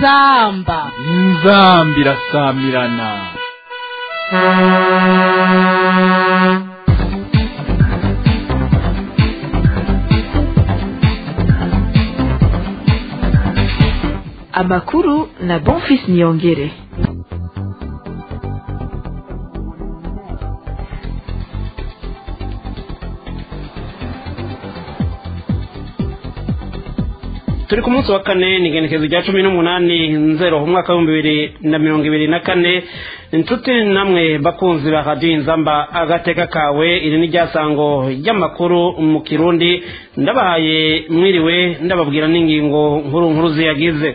inzamba irasamirana. Amakuru na Bonfils Niyongere. Turi ku munsi wa kane ni igenekerezo rya 18 umwaka wa 2024. Inshuti namwe bakunzi ba Radio Inzamba agateka kawe, iri ni ryasango ry'amakuru mu Kirundi. Ndabahaye mwiriwe, ndababwira n'ingingo nkuru ziyagize.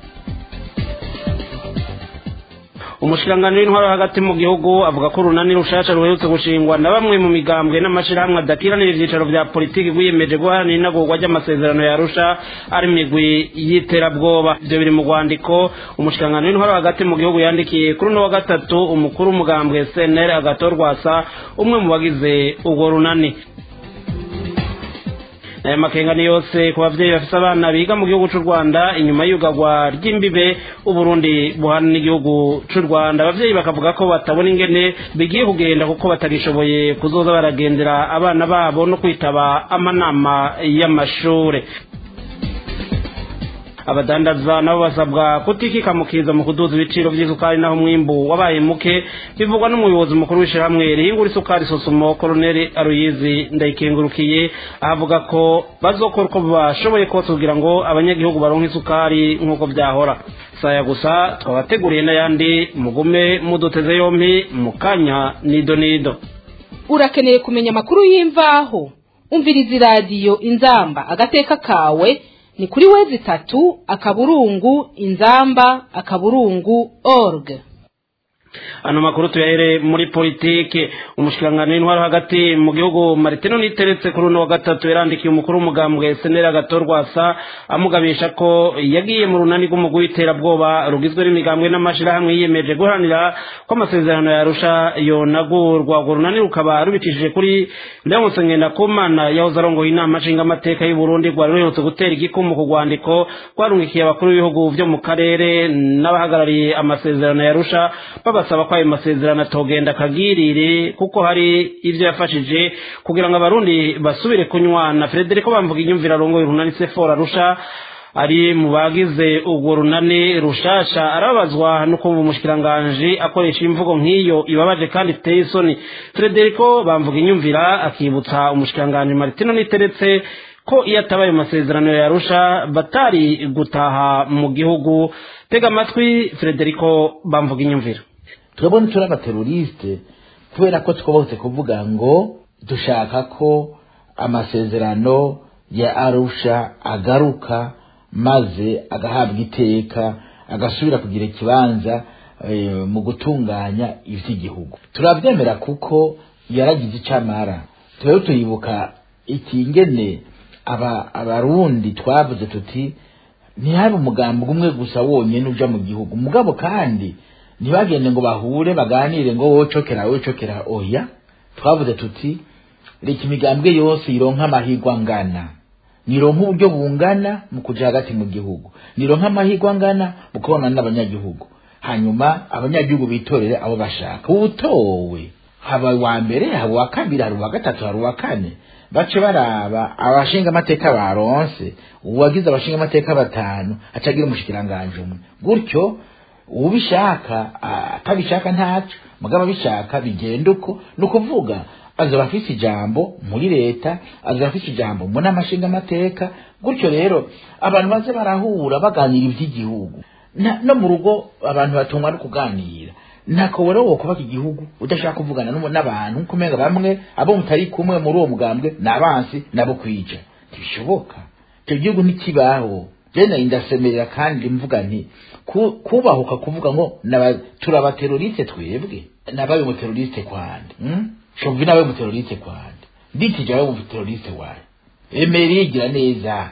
Umushirangano w'intwaro hagati mu gihugu avuga ko urunani rushasha ruherutse gushingwa na bamwe mu migambwe n'amashirahamwe adakiranira ivyicaro vya politiki rwiyemeje guharanira inagurwa ry'amasezerano ya Arusha ari migwi y'iterabwoba. Ivyo biri mu rwandiko umushirangano w'intwaro hagati mu gihugu yandikiye kuri no wa gatatu umukuru w'umugambwe CNL Agatorwasa, umwe mu bagize urwo runani. Makengani yose ku bavyeyi bafise abana biga mu gihugu c'u Rwanda inyuma y'ugagwa ry'imbibe Uburundi buhana n'igihugu c'u Rwanda. Abavyeyi bakavuga ko batabona ingene bigiye kugenda kuko batagishoboye kuzoza baragendera abana babo no kwitaba amanama y'amashure. Abadandaza nabo basabwa kutikikamukiza mu kuduza ibiciro vy'isukari naho mwimbu wabaye muke, bivugwa n'umuyobozi mukuru w'ishiramwe rihingura isukari Sosumo Colonel Aruyizi Ndayikengurukiye. Avuga ko bazokora uko bashoboye kose kugira ngo abanyagihugu baronke isukari nk'uko vyahora. Saya gusa twabateguriye n'ayandi, mugume muduteze yompi mukanya nido. Urakeneye kumenya amakuru y'imvaho? Umviriza radio Inzamba agateka kawe ni kuri wezi 3 inzamba.org. Ano makuru tuyahere muri politike. Umushikirangano w'intwaro hagati mu gihugu Martino Niteretse kuri no wa gatatu yarandikiye umukuru w'umugambwe CNL Agatorwasa amugabisha ko yagiye mu runani rw'umugwi w'iterabwoba rugizwe n'imigambwe n'amashirahamwe yiyemeje guharanira ko amasezerano ya Arusha yonagurwa. Urwo runani rukaba rubicishije kuri Leonce Ngendakumana yahoze arongoye inama nshingamateka y'u Burundi, rwari ruherutse gutera igikumu ku rwandiko rwarungikiye abakuru b'ibihugu vyo mu karere n'abahagarariye amasezerano ya Arusha basaba ko ayo masezerano atogenda kagirire kuko hari ivyo yafashije kugira ngo abarundi basubire kunywana. Frederico bamvuga inyumvira rongo y'urunani Sephora Arusha ari mu bagize urwo runani rushasha arabazwa no kumva umushikiranganje akoresha imvugo nk'iyo ibabaje kandi iteye isoni. Frederico bamvuga inyumvira akibutsa umushikiranganje Martino Niteretse ko iyo atabaye amasezerano ya Arusha batari gutaha mu gihugu. Tega amatwi Frederico bamvuga inyumvira. Twebwe turi abateroriste kubera ko twabose kuvuga ngo dushaka ko amasezerano ya Arusha agaruka maze agahabwa iteka agasubira kugira ikibanza mu gutunganya ivy'igihugu. Turavyemera kuko yaragize icamara. Twebwe tuyibuka ikingene abarundi twavuze tuti ntihabe umugambi umwe gusa wonyene uja mu gihugu, mugabo kandi ntibagende ngo bahure baganire ngo wocokera oya. Twavuze tuti reka imigambwe yose ironka amahirwe angana, nironka uburyo bungana mu kuja hagati mu gihugu, nironka amahirwe angana mu kubonana n'abanyagihugu, hanyuma abanyagihugu bitorere abo bashaka. Utowe haba wa mbere, haba wa kabiri, haba wa gatatu, haba wa kane, bace baraba abashinga amateka baronse, uwagize abashinga amateka 5 acagira umushikiranganje umwe, gutyo ubishaka atabishaka ntaco, mugaba bishaka bigenda uko. Nukuvuga aza bafise ijambo muri leta, aza bafise ijambo mu namashinga amateka, gutyo rero abantu baze barahura baganira ivy'igihugu. No mu rugo abantu batungwa no kuganira. Nako wero wo kubaka igihugu udashaka kuvugana n'abantu kumenga bamwe abo mutari kumwe muri uwo mugambwe nabansi nabo kwica, ntibishoboka. Icyo gihugu ntikibaho. Jena indasemerera kandi mvuga nti kubahuka kuvuga ngo turabateroriste twebwe nabaye mu teroriste kwande shomvi nawe mu teroriste kwande ndikije awe mu teroriste wawe emeri igira neza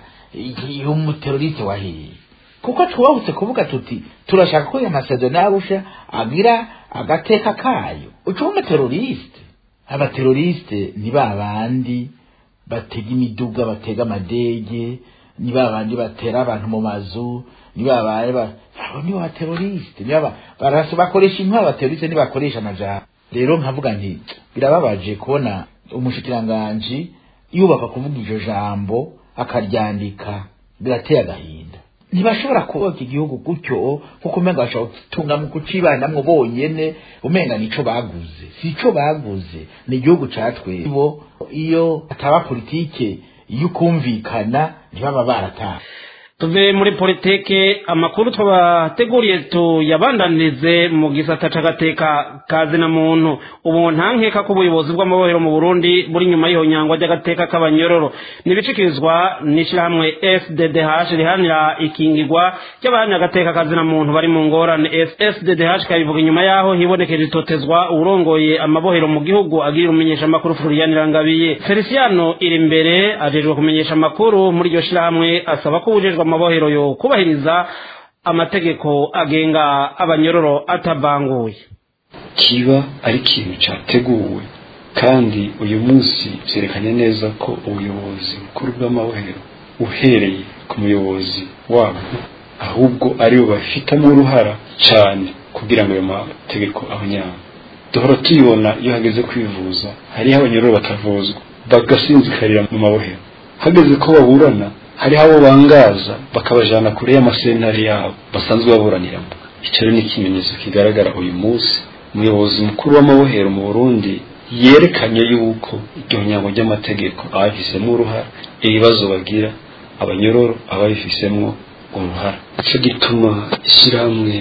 mu teroriste wahe kuko twahutse kuvuga tuti turashaka ko amasezerano y'Arusha agira agateka kayo. Uco mu teroriste abateroriste ni babandi batega imiduga batega amadege, ni babandi batera abantu mu mazu, niba baye abo ni wa terroriste niba bakoresha intwaro abaterroriste nibakoresha amajambo rero nkavuga nti birababaje kubona umushikiranganje yubaka kuvuga iryo jambo akaryandika birateye agahinda ntibashobora kubaka igihugu gutyo kuko umenga bashobora gutunga mu kucibanamwo bonyene umenga nico baguze sico baguze ni igihugu catwe bo iyo ataba politike y'ukumvikana ntibaba barataha. tuve muri politike amakuru twabateguriye tuyabandanirize mu gisata c'agateka kazi na muntu ubu ntankeka ko ubuyobozi bw'amabohero mu Burundi buri nyuma y'iho nyangwa ry'agateka k'abanyororo nibicikirizwa n'ishirahamwe SDDH rihanira ikingirwa ry'abanya agateka kazi na muntu bari mu ngorane. SDDH kabivuga inyuma yaho hibonekeje itotezwa urongoye amabohero mu gihugu agira umenyesha makuru Florian Rangabiye. Feliciano iri imbere ajejwe kumenyesha makuru muri iryo shirahamwe asaba ko ubujejwe amabohero yo kubahiriza amategeko agenga abanyororo atabanguye. Kiba ari ikintu cyateguwe kandi uyu munsi byerekanye neza ko ubuyobozi bukuru bw'amabohero uhereye ku muyobozi wabo ahubwo ari bo bafitamo uruhara cyane kugira ngo ayo mategeko abanyama. Duhora tuyibona iyo hageze kwivuza hariho abanyororo batavuzwa bagasinzikarira mu mabohero, hageze ko baburana hari abo bangaza bakabajana kure y'amasentari yabo basanzwe baburaniramo. Icyo ni ikimenyetso kigaragara uyu munsi umuyobozi mukuru w'amabohero mu Burundi yerekanye yuko iryo nyango ry'amategeko abafisemo uruhara, ibibazo bagira abanyororo ababifisemo uruhara. Icyo gituma ishyirahamwe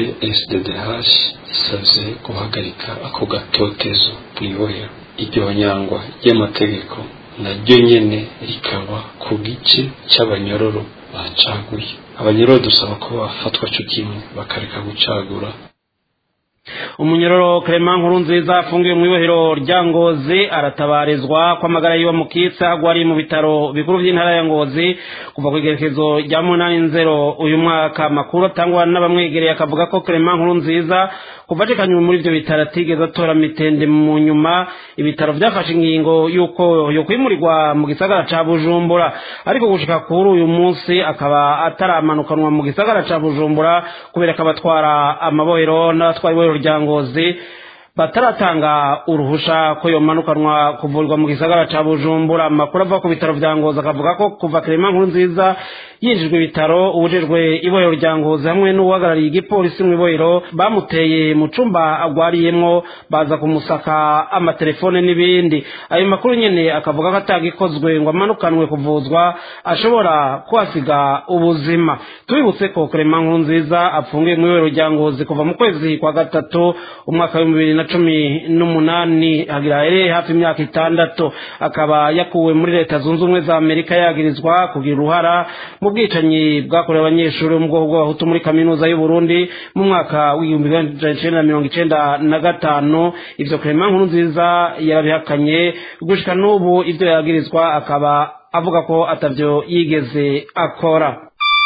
SDDH isabye guhagarika ako gatotezo mu ibohero. Iryo nyangwa ry'amategeko naryo nyene rikaba ku gice cy'abanyororo bacaguye. Abanyororo dusaba ko bafatwa cyo kimwe bakareka gucagura. Umunyororo Clement Nkurunziza afungiwe mu ibohero rya Ngozi aratabarizwa kwa magara yiwe mu Kitsa gwari mu bitaro bikuru by'intara ya Ngozi kuva ku igerekezo rya 80 uyu mwaka. Makuru atangwa n'abamwegereye akavuga ko Clement Nkurunziza kuva cekanywe muri ibyo bitaro atigeze atora mitende. Mu nyuma ibitaro byafashe ingingo yuko yo kwimurirwa mu gisagara ca Bujumbura, ariko gushika kuri uyu munsi akaba ataramanukanwa mu gisagara ca Bujumbura kubera kabatwara amabohero n'abatwara rya Ngozi bataratanga uruhusha ko yomanukanwa kuvurwa mu gisagara ca Bujumbura. Amakuru ava ku bitaro vya Ngozi akavuga ko kuva Clement Nkurunziza yinjijwe ibitaro ubujejwe ibohero rya Ngozi hamwe n'uwagarariye igipolisi mu ibohero bamuteye mu cumba agwariyemwo baza kumusaka amatelefone n'ibindi. Ayo makuru nyene akavuga ko atagikozwe ngo amanukanwe kuvuzwa ashobora kuhasiga ubuzima. Tubibutse ko Clement Nkurunziza apfungiye mu ibohero rya Ngozi kuva mu kwezi kwa gatatu umwaka wa 2018 hagira hafi imyaka 6. Akaba yakuwe muri Leta Zunze Ubumwe za Amerika yagirizwa kugira uruhara mu bwicanyi bwakorewe abanyeshuri mu bwoko bw'abahutu muri kaminuza y'u Burundi mu mwaka w'1995. Ivyo Clement Nkurunziza yarabihakanye gushika n'ubu ivyo yagirizwa akaba avuga ko atavyo yigeze akora.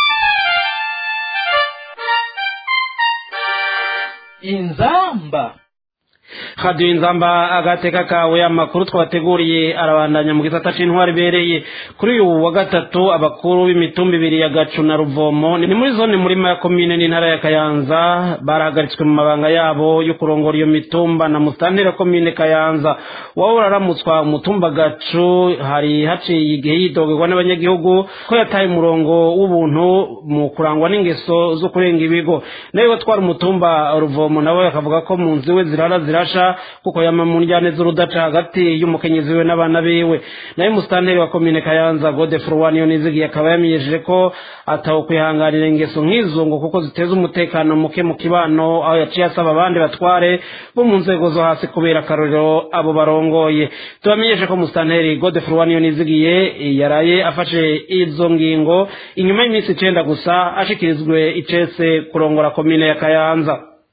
Inzamba Radio Inzamba agateka kawe. Amakuru twabateguriye arabandanya mu gisata c'intwari bereye. Kuri uyu wa gatatu abakuru b'imitumba ibiri ya Gacu na Ruvomo ni muri zone murima ya komine n'intara ya Kayanza barahagaritswe mu mabanga yabo yo kurongora iyo mitumba na mustantera komine Kayanza. Wao uraramutswa umutumba Gacu hari haciye igihe yidogerwa n'abanyagihugu ko yataye umurongo w'ubuntu mu kurangwa n'ingeso zo kurenga ibigo. Nayo batwara umutumba Ruvomo nawe akavuga ko mu nzi we zirasha kuko yamamunjane z'urudaca hagati y'umukenyezi we n'abana biwe. Naye mustanteri wa komine Kayanza Godefroid Nizigiye akaba yamenyesheje ko ataho kwihanganira ingeso nk'izo ngo kuko ziteza umutekano muke mu kibano, aho yaciye asaba abandi batware bo mu nzego zo hasi kubera akarorero abo barongoye. Tubamenyeshe ko mustanteri Godefroid Nizigiye yaraye afashe izo ngingo inyuma y'iminsi 9 gusa ashikirizwe icese kurongora komine ya Kayanza.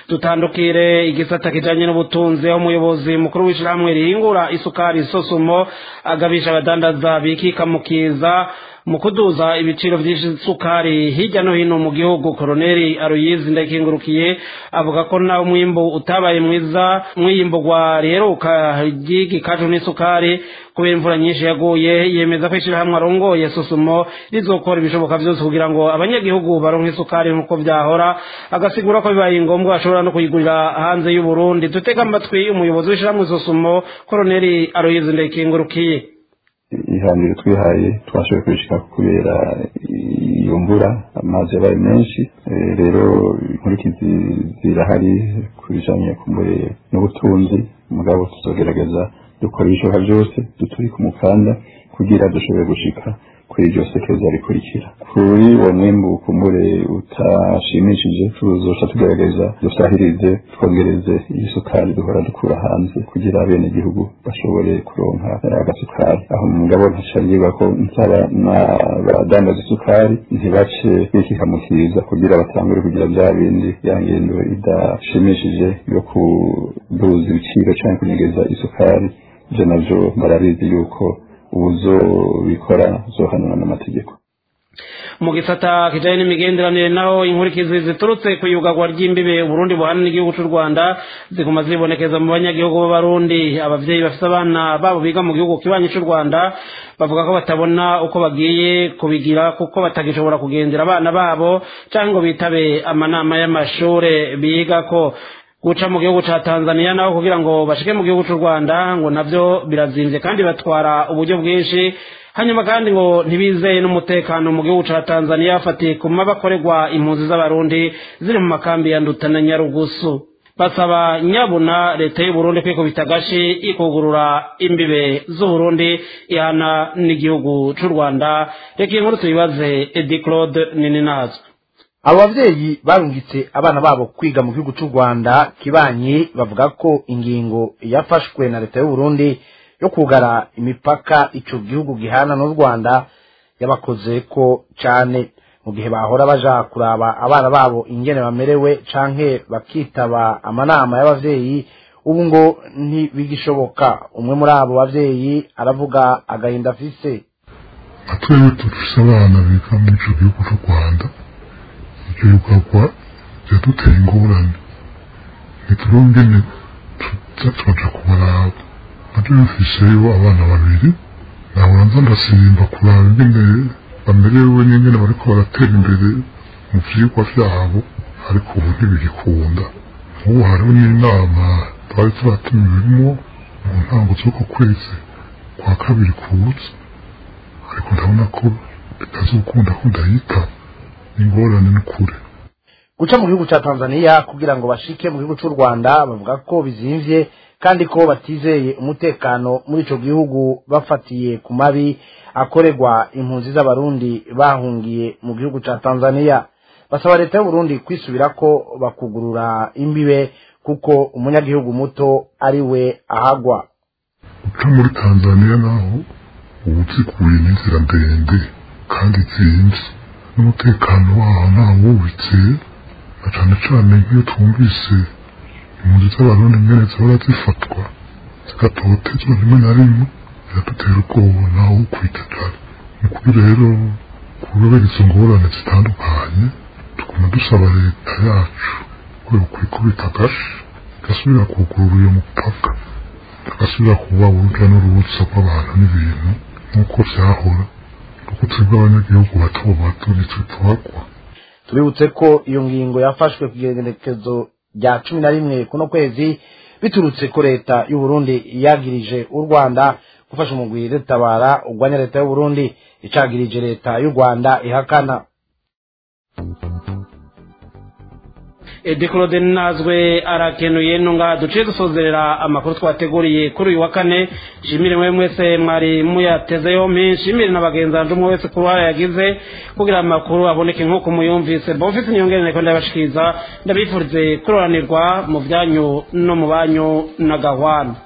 dutandukire igisata kijanye n'ubutunzi aho umuyobozi mukuru w'ishirahamwe rihingura isukari Sosumo agabisha abadandaza bikikamukiza mu kuduza ibiciro vy'isukari hirya no hino mu gihugu. Koloneli Aloyizi Ndayikengurukiye avuga ko naho umwimbu utabaye mwiza mwiyimburwa riheruka ry'igikaju n'isukari kubera imvura nyinshi yaguye, yemeza ko ishirahamwe arongoye Sosumo rizokora ibishoboka vyose kugira ngo abanyagihugu baronke isukari nk'uko vyahora, agasigura ko bibaye ngombwa ashobora no kuyigurira hanze y'u Burundi. Dutega amatwi umuyobozi w'ishirahamwe Sosumo Koloneli Aloyizi Ndayikengurukiye. Ihangiro twihaye twashoboye kwishika kubera iyo mvura amazi yabaye menshi, rero inkurikizi zirahari kubijanye kumure n'ubutunzi, mugabo tuzogerageza dukora ibishoboka byose duturi ku mukanda kugira dushobore gushika kuri iryo sekeza rikurikira. Kuri uwo mwimbu kumure utashimishije tuzoca tugerageza dusahirize twongereze isukari duhora dukura hanze kugira abene gihugu bashobore kuronka agasukari. Aho mugabo ntashariba ko nsaba n'abadandaza isukari ntibace bikikamukiza kugira batangure kugira bya bindi yangendo idashimishije yo kuduza ibiciro cyangwa kunyegeza isukari. Ivyo navyo barabizi yuko ubuzo bikora zohanwa n'amategeko. Mu gisata kijanye n'imigenderanire naho inkurikizi ziturutse ku yugagwa ry'imbibe Burundi buhana n'igihugu cy'u Rwanda ziguma zibonekeza mu banyagihugu b'Abarundi. Abavyeyi bafite abana babo biga mu gihugu kibanyi cy'u Rwanda bavuga ko batabona uko bagiye kubigira kuko batagishobora kugendera abana babo cyangwa ngo bitabe amanama y'amashure biga ko. Guca mu gihugu ca Tanzania naho kugira ngo bashike mu gihugu cy'u Rwanda ngo navyo birazimvye kandi batwara uburyo bwinshi, hanyuma kandi ngo ntibizeye n'umutekano mu gihugu ca Tanzania afatiye ku mabakorerwa impunzi z'Abarundi ziri mu makambi ya Nduta na Nyarugusu. Basaba nyabuna leta y'u Burundi kwikubita agashi ikugurura imbibe z'u Burundi ihana n'igihugu cy'u Rwanda. Reka inkuru tuyibaze Edi Claude Nininazo. Abo bavyeyi barungitse abana babo kwiga mu gihugu cy'u Rwanda kibanyi bavuga ko ingingo yafashwe na leta y'u Burundi yo kugara imipaka ico gihugu gihana n'u Rwanda yabakoze ko cyane mu gihe bahora baja kuraba abana babo ingene bamerewe canke bakitaba amanama y'abavyeyi. Ubu ngo ntibigishoboka. Umwe muri abo bavyeyi aravuga agahinda afise. Atwewe dufise abana biga mu ico gihugu cy'u Rwanda, ivyo yugagwa vyaduteye ingorane, ntitubongene tuja kubaraba. Naje mfiseyo abana babiri, nahora nza ndasimba kuraba ingene bamerewe n'ingene bariko baratera imbere mu vyigwa vyabo, ariko ubu ntibigikunda. Ubu hariho n'inama twari turatumiwemwo mu ntango z'uko kwezi kwa kabiri kuza, ariko ndabona ko bitazokunda ko ndayitaba. Ingorane n'ukuri. Guca mu gihugu ca Tanzania kugira ngo bashike mu gihugu cy'u Rwanda bavuga ko bizimvye kandi ko batizeye umutekano muri ico gihugu bafatiye ku mabi akorerwa impunzi z'Abarundi bahungiye mu gihugu ca Tanzania. Basaba leta y'u Burundi kwisubirako bakugurura imbibe kuko umunyagihugu muto ari we ahagwa. Guca muri Tanzania naho ubuzikuye n'inzira ndende kandi zimvye, n'umutekano waho ntawubitse, na cane cane nk'iyo twumvise impunzi z'Abarundi ingene zihora zifatwa zigatotezwa rimwe na rimwe, biradutera ubwoba naho ukwitegana. Ni kuri rero kubera izo ngorane zitandukanye tuguma dusaba leta yacu ko yokwikubita agashi igasubira kugurura uyo mupaka, tugasubira kuba urujya n'uruza rw'abantu n'ibintu nk'uko vyahora, kuko twebwe abanyagihugu bato bato nitwe tuhagwa. Tubibutse ko iyo ngingo yafashwe ku igenekerezo rya 11 kuno kwezi biturutse ko leta y'u Burundi yagirije u Rwanda gufasha umugwi Tabara ugwanya leta y'u Burundi icagirije leta y'u Rwanda ihakana. Edi Claude Nazwe arakenuye nunga duciye dusozerera amakuru twateguriye kuri uyu wa kane. Shimire mwe mwese mwari muyatezeyo mpi, shimire n'abagenzanje umwe wese kuba yagize kugira amakuru aboneke nk'uko muyumvise. Bofisi nyongere ko ndabashikiza ndabifurize kuroranirwa mu byanyu no mu banyu na gahwana.